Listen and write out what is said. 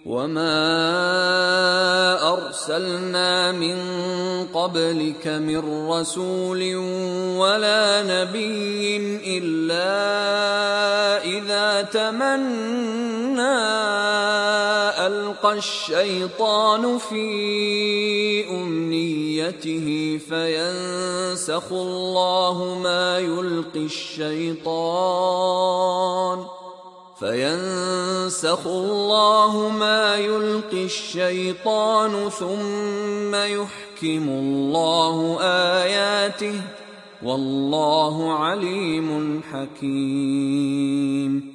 وما أرسلنا من قبلك من رسول ولا نبي إلا إذا تمنى ألقى الشيطان في أمنيته فينسخ الله ما يلقي الشيطان ثم يحكم الله آياته والله عليم حكيم.